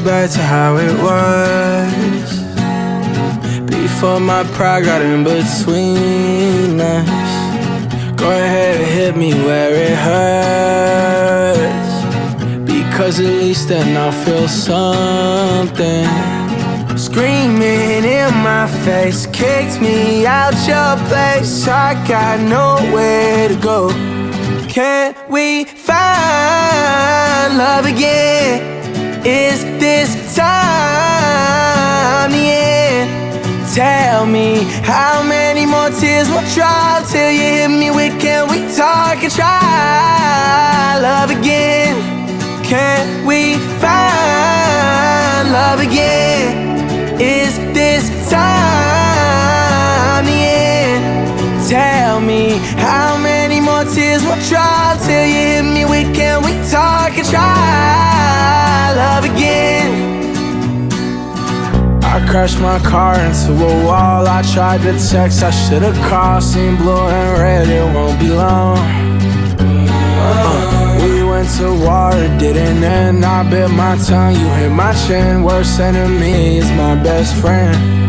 back to how it was before my pride got in between us. Go ahead and hit me where it hurts, because at least then I'll feel something. Screaming in my face, kicked me out your place. I got nowhere to go. Can we find love again? Is this time the end? Tell me how many more tears will drop till you hit me with can we talk and try love again? Can we find love again? Is this time the end? Tell me how many more tears will drop till you hit me with can we talk and try love again? I crashed my car into a wall. I tried to text, I should've called. Seen blue and red, it won't be long. We went to war, it didn't end. I bit my tongue, you hit my chin. Worst enemy is my best friend.